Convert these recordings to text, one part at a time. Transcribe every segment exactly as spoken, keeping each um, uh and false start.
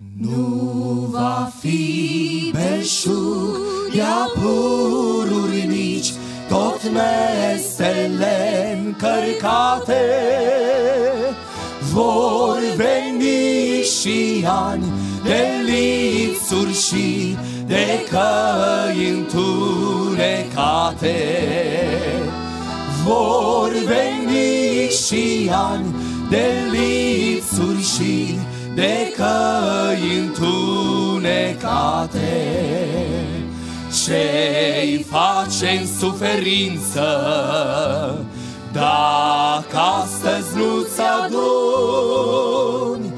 Nu va fi belșug, ia pururi mici, tot mesele încărcate. Vor veni și ani de lipsuri și de căi întunecate. Vor veni și ani de lipsuri și de căi întunecate. Ce-i face în suferință dacă astăzi nu-ți aduni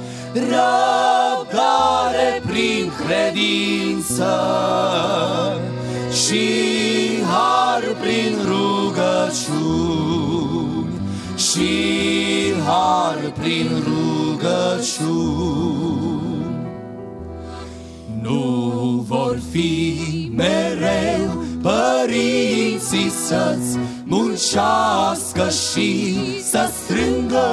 răbdare prin credință și har prin rugăciuni, și har prin rugăciuni. Nu vor fi mereu părinții să-ți muncească și să strângă.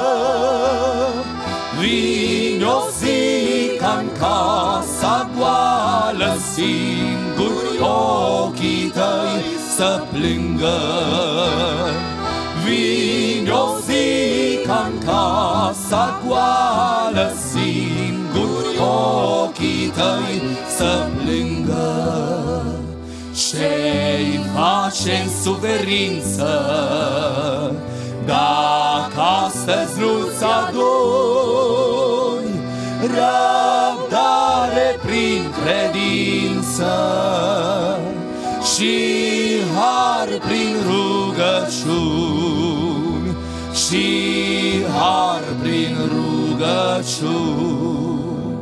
Vine o zi ca-n casa goală, singuri ochii tăi să plângă. Vine o zi ca-n casa goală, singuri ochii tăi să plângă. Ce-i face în suferință dacă astăzi nu-ți aduni răbdare prin credință și har prin rugăciuni, și har prin rugăciuni.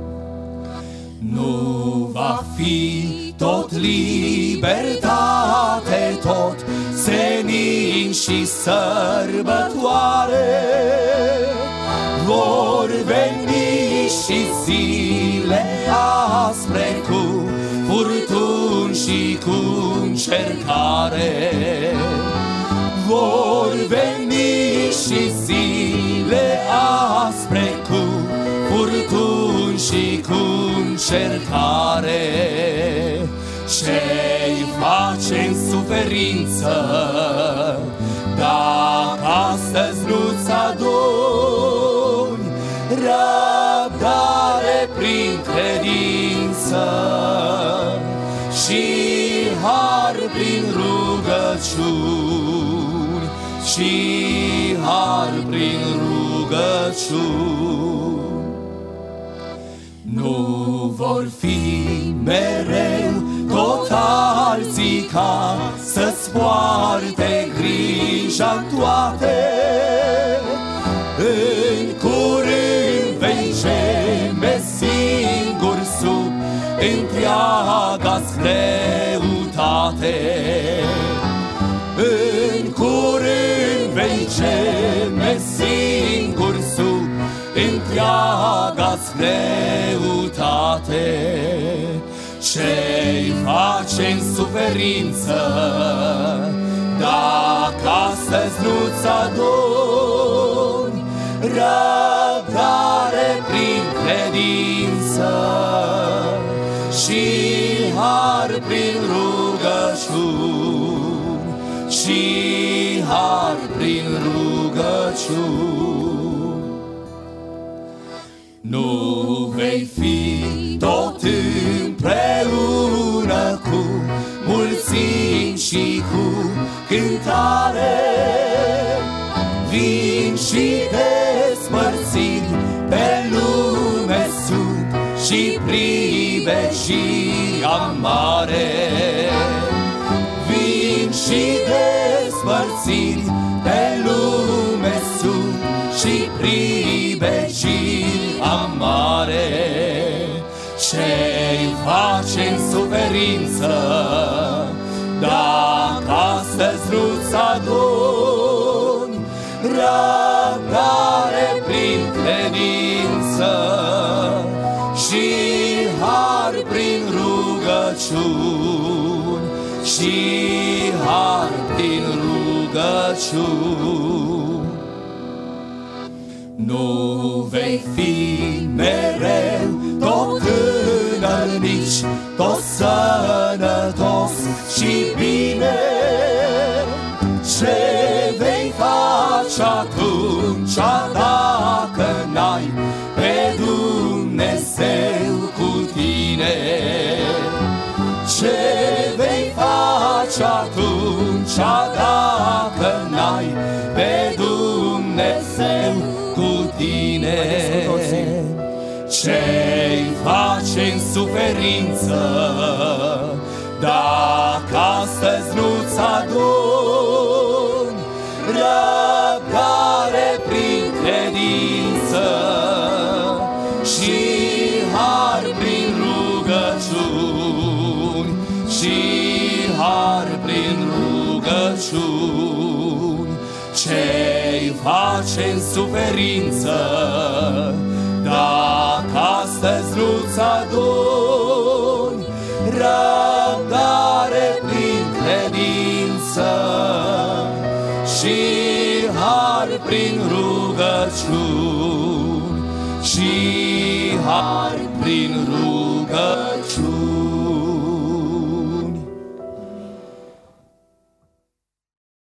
Nu va fi tot libertate, tot senin și sărbătoare. Vor veni și zile aspre cu furtuni și cu încercare. Vor veni și zile aspre cu furtuni și cu încercare. Ce-i face în suferință dacă astăzi nu-ți aduni răbdare prin credință și har prin rugăciuni, și har prin rugăciuni. Nu vor fi mereu tot alții ca să-ți poarte grija toate. În curând vei geme singur sub întreaga-ți greutate. În curând vei geme singur sub întreaga-ți greutate. Ce-i face în suferință dacă astăzi nu-ți aduni răbdare prin credință și har prin rugăciuni, și har prin rugăciuni. Nu vei fi tot împreună cu mulțimi și cu cântare. Vin și despărțiri pe lume sunt și privegii amare. Vin și despărțiri pe lume sunt și privegii amare. Ce-i face în suferință dacă astăzi nu-ți aduni răbdare prin credință și har prin rugăciuni, și har prin rugăciuni. Nu vei fi mereu tot ești tot sănătos și bine. Ce vei face atunci dacă n-ai pe Dumnezeu cu tine? Ce vei face atunci dacă n-ai pe Dumnezeu cu tine? Ce-i face în suferință dacă astăzi nu-ți aduni răbdare prin credință și har prin rugăciuni, și har prin rugăciuni? Ce-i face în suferință dacă astăzi nu-ți aduni răbdare prin credință și har prin rugăciuni, și har prin rugăciuni?